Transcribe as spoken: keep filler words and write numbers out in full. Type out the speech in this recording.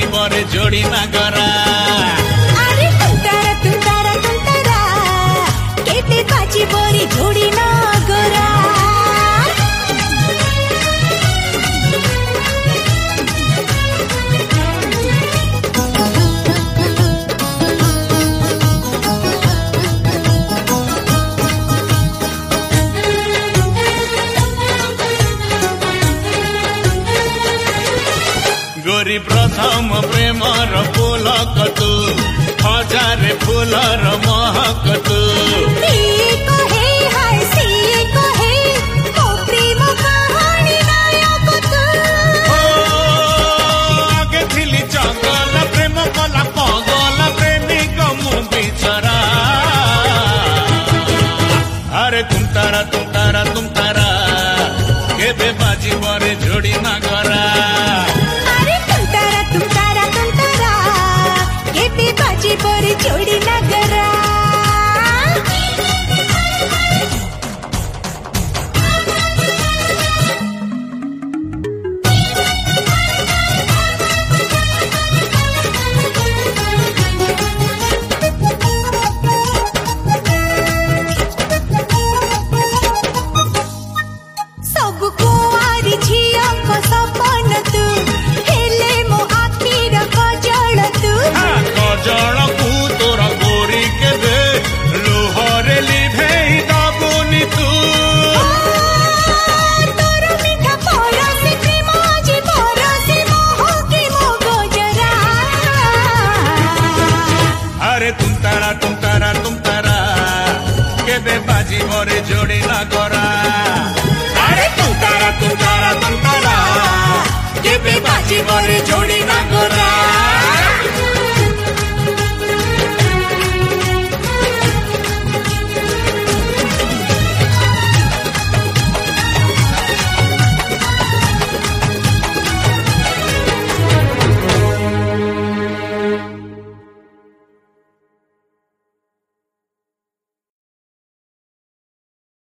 बाजिबरे जोड़ी नागरा अरे तुंतारा तुंतारा तुंतारा केते बाजिबरे जोड़ी नागरा गोरी प्रथम प्रेमर पुलक तू हजारे फूलर महक तू आगे थिली जंगल प्रेम कला पगल प्रेमिक मु बिचरा अरे तुम तारा तुम तारा तुम तारा केबे बाजिबरे जोड़ी नागरा बाजिबरे जोड़ी नागरा सबको आरी झिया को सपन तू हेले मो आखिर कजल तू कजल कू तोरा गोरी के दे लोहरे लिभेई दाबुनी तू तोरा मीठा परसे प्रेम जी परसे मोह की मो गजरा अरे तुम तारा तुम तारा तुम तारा केबे बाजिबरे जोड़ी नागरा अरे तुम तारा तुम तारा तुम तारा केबे बाजिबरे जोड़ी नागरा।